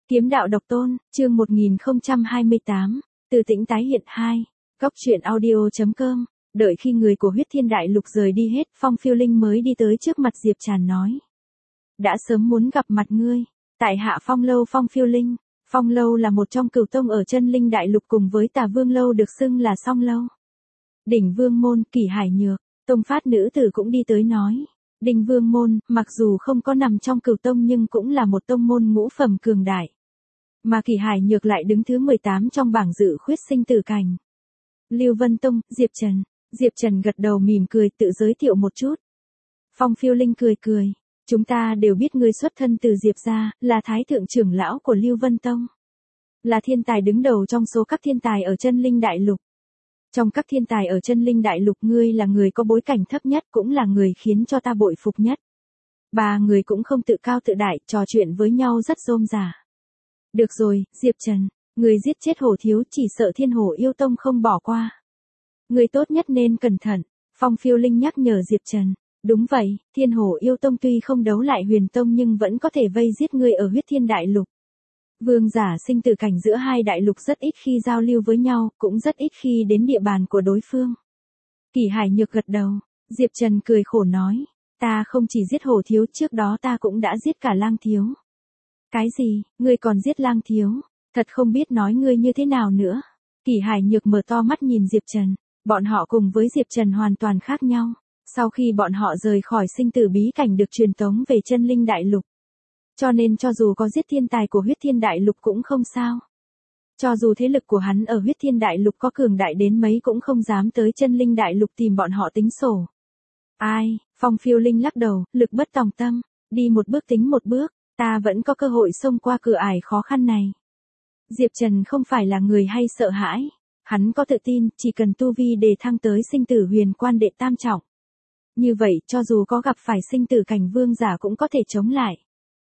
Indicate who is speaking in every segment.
Speaker 1: Kiếm đạo độc tôn, chương 1028, từ tĩnh tái hiện 2, góc truyện audio.com, đợi khi người của huyết thiên đại lục rời đi hết, Phong Phiêu Linh mới đi tới trước mặt Diệp Tràn nói. Đã sớm muốn gặp mặt ngươi, tại hạ Phong Lâu Phong Phiêu Linh. Phong Lâu là một trong cửu tông ở chân linh đại lục cùng với Tà Vương Lâu được xưng là Song Lâu. Đỉnh Vương Môn, Kỷ Hải Nhược, tông phát nữ tử cũng đi tới nói. Đỉnh Vương Môn, mặc dù không có nằm trong cửu tông nhưng cũng là một tông môn ngũ phẩm cường đại. Mà Kỷ Hải Nhược lại đứng thứ 18 trong bảng dự khuyết sinh tử cảnh. Lưu Vân Tông, Diệp Trần. Diệp Trần gật đầu mỉm cười tự giới thiệu một chút. Phong Phiêu Linh cười cười. Chúng ta đều biết ngươi xuất thân từ Diệp gia, là thái thượng trưởng lão của Lưu Vân Tông. Là thiên tài đứng đầu trong số các thiên tài ở chân linh đại lục. Trong các thiên tài ở chân linh đại lục ngươi là người có bối cảnh thấp nhất cũng là người khiến cho ta bội phục nhất. Ba người cũng không tự cao tự đại, trò chuyện với nhau rất rôm rả. Được rồi, Diệp Trần, người giết chết hổ thiếu chỉ sợ thiên hổ yêu tông không bỏ qua. Người tốt nhất nên cẩn thận, Phong Phiêu Linh nhắc nhở Diệp Trần. Đúng vậy, thiên hổ yêu tông tuy không đấu lại huyền tông nhưng vẫn có thể vây giết ngươi ở huyết thiên đại lục. Vương giả sinh tử cảnh giữa hai đại lục rất ít khi giao lưu với nhau, cũng rất ít khi đến địa bàn của đối phương. Kỷ Hải Nhược gật đầu, Diệp Trần cười khổ nói, ta không chỉ giết hổ thiếu, trước đó ta cũng đã giết cả lang thiếu. Cái gì, ngươi còn giết lang thiếu, thật không biết nói ngươi như thế nào nữa. Kỷ Hải Nhược mở to mắt nhìn Diệp Trần, bọn họ cùng với Diệp Trần hoàn toàn khác nhau. Sau khi bọn họ rời khỏi sinh tử bí cảnh được truyền tống về chân linh đại lục. Cho nên cho dù có giết thiên tài của huyết thiên đại lục cũng không sao. Cho dù thế lực của hắn ở huyết thiên đại lục có cường đại đến mấy cũng không dám tới chân linh đại lục tìm bọn họ tính sổ. Ai, Phong Phiêu Linh lắc đầu, lực bất tòng tâm, đi một bước tính một bước, ta vẫn có cơ hội xông qua cửa ải khó khăn này. Diệp Trần không phải là người hay sợ hãi, hắn có tự tin, chỉ cần tu vi đề thăng tới sinh tử huyền quan đệ tam trọng. Như vậy, cho dù có gặp phải sinh tử cảnh vương giả cũng có thể chống lại.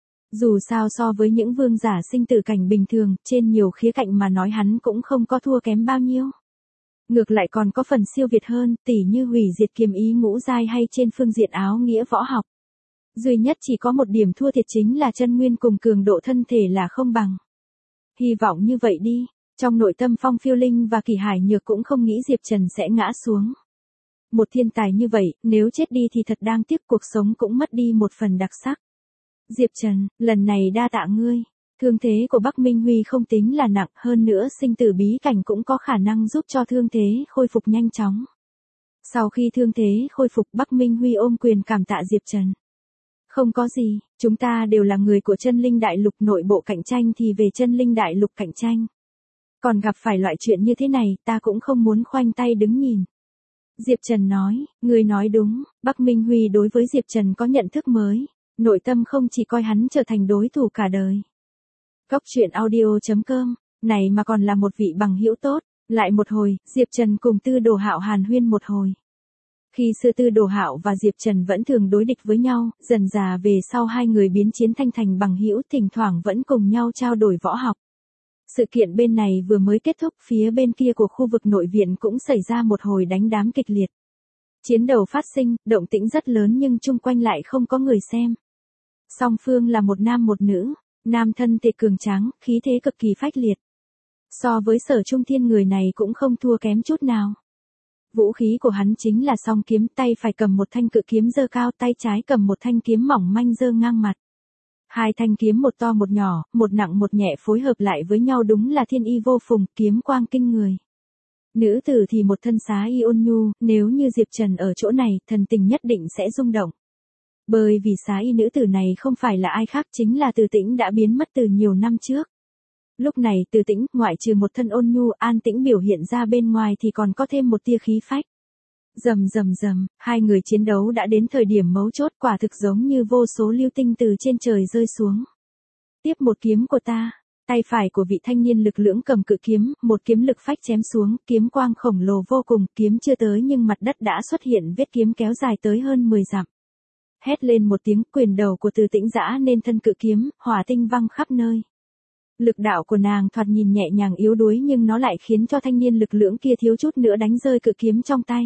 Speaker 1: Dù sao so với những vương giả sinh tử cảnh bình thường, trên nhiều khía cạnh mà nói hắn cũng không có thua kém bao nhiêu. Ngược lại còn có phần siêu việt hơn, tỉ như hủy diệt kiếm ý ngũ giai hay trên phương diện áo nghĩa võ học. Duy nhất chỉ có một điểm thua thiệt chính là chân nguyên cùng cường độ thân thể là không bằng. Hy vọng như vậy đi, trong nội tâm Phong Phiêu Linh và Kỷ Hải Nhược cũng không nghĩ Diệp Trần sẽ ngã xuống. Một thiên tài như vậy, nếu chết đi thì thật đáng tiếc, cuộc sống cũng mất đi một phần đặc sắc. Diệp Trần, lần này đa tạ ngươi. Thương thế của Bắc Minh Huy không tính là nặng, hơn nữa sinh tử bí cảnh cũng có khả năng giúp cho thương thế khôi phục nhanh chóng. Sau khi thương thế khôi phục, Bắc Minh Huy ôm quyền cảm tạ Diệp Trần. Không có gì, chúng ta đều là người của chân linh đại lục, nội bộ cạnh tranh thì về chân linh đại lục cạnh tranh. Còn gặp phải loại chuyện như thế này, ta cũng không muốn khoanh tay đứng nhìn. Diệp Trần nói, người nói đúng, Bắc Minh Huy đối với Diệp Trần có nhận thức mới, nội tâm không chỉ coi hắn trở thành đối thủ cả đời. Góc truyện audio.com, này mà còn là một vị bằng hữu tốt, lại một hồi, Diệp Trần cùng Tư Đồ Hạo hàn huyên một hồi. Khi xưa Tư Đồ Hạo và Diệp Trần vẫn thường đối địch với nhau, dần dà về sau hai người biến chiến thành bằng hữu, thỉnh thoảng vẫn cùng nhau trao đổi võ học. Sự kiện bên này vừa mới kết thúc, phía bên kia của khu vực nội viện cũng xảy ra một hồi đánh đám kịch liệt. Chiến đấu phát sinh, động tĩnh rất lớn nhưng chung quanh lại không có người xem. Song phương là một nam một nữ, nam thân thể cường tráng, khí thế cực kỳ phách liệt. So với Sở Trung Thiên, người này cũng không thua kém chút nào. Vũ khí của hắn chính là song kiếm, tay phải cầm một thanh cự kiếm giơ cao, tay trái cầm một thanh kiếm mỏng manh giơ ngang mặt. Hai thanh kiếm một to một nhỏ, một nặng một nhẹ phối hợp lại với nhau đúng là thiên y vô phùng, kiếm quang kinh người. Nữ tử thì một thân xá y ôn nhu, nếu như Diệp Trần ở chỗ này, thần tình nhất định sẽ rung động. Bởi vì xá y nữ tử này không phải là ai khác, chính là Từ Tĩnh đã biến mất từ nhiều năm trước. Lúc này Từ Tĩnh, ngoại trừ một thân ôn nhu an tĩnh biểu hiện ra bên ngoài thì còn có thêm một tia khí phách. Rầm rầm rầm, hai người chiến đấu đã đến thời điểm mấu chốt, quả thực giống như vô số lưu tinh từ trên trời rơi xuống. Tiếp một kiếm của ta, tay phải của vị thanh niên lực lưỡng cầm cự kiếm, một kiếm lực phách chém xuống, kiếm quang khổng lồ vô cùng, kiếm chưa tới nhưng mặt đất đã xuất hiện vết kiếm kéo dài tới hơn 10 dặm. Hét lên một tiếng, quyền đầu của Từ Tĩnh giã nên thân cự kiếm, hỏa tinh văng khắp nơi. Lực đạo của nàng thoạt nhìn nhẹ nhàng yếu đuối nhưng nó lại khiến cho thanh niên lực lưỡng kia thiếu chút nữa đánh rơi cự kiếm trong tay.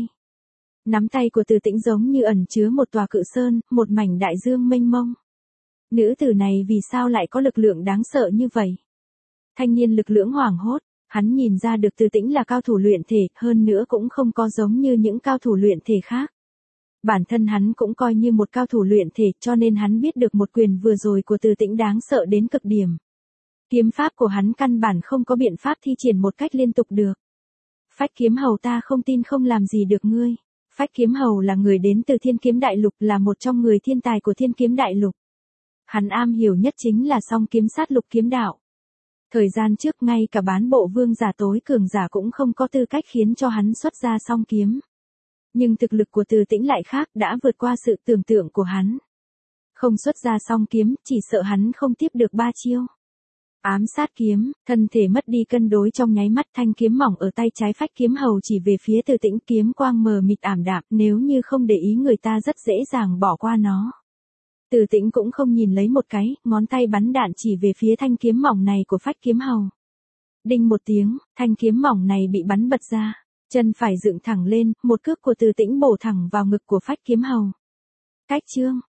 Speaker 1: Nắm tay của Từ Tĩnh giống như ẩn chứa một tòa cự sơn, một mảnh đại dương mênh mông. Nữ tử này vì sao lại có lực lượng đáng sợ như vậy? Thanh niên lực lưỡng hoảng hốt, hắn nhìn ra được Từ Tĩnh là cao thủ luyện thể, hơn nữa cũng không có giống như những cao thủ luyện thể khác. Bản thân hắn cũng coi như một cao thủ luyện thể, cho nên hắn biết được một quyền vừa rồi của Từ Tĩnh đáng sợ đến cực điểm. Kiếm pháp của hắn căn bản không có biện pháp thi triển một cách liên tục được. Phách Kiếm Hầu, ta không tin không làm gì được ngươi. Phách Kiếm Hầu là người đến từ Thiên Kiếm Đại Lục, là một trong người thiên tài của Thiên Kiếm Đại Lục. Hắn am hiểu nhất chính là song kiếm sát lục kiếm đạo. Thời gian trước ngay cả bán bộ vương giả tối cường giả cũng không có tư cách khiến cho hắn xuất ra song kiếm. Nhưng thực lực của Từ Tĩnh lại khác, đã vượt qua sự tưởng tượng của hắn. Không xuất ra song kiếm, chỉ sợ hắn không tiếp được 3 chiêu. Ám sát kiếm, thân thể mất đi cân đối trong nháy mắt, thanh kiếm mỏng ở tay trái Phách Kiếm Hầu chỉ về phía Từ Tĩnh, kiếm quang mờ mịt ảm đạm, nếu như không để ý người ta rất dễ dàng bỏ qua nó. Từ Tĩnh cũng không nhìn lấy một cái, ngón tay bắn đạn chỉ về phía thanh kiếm mỏng này của Phách Kiếm Hầu. Đinh một tiếng, thanh kiếm mỏng này bị bắn bật ra, chân phải dựng thẳng lên, một cước của Từ Tĩnh bổ thẳng vào ngực của Phách Kiếm Hầu. Cách chương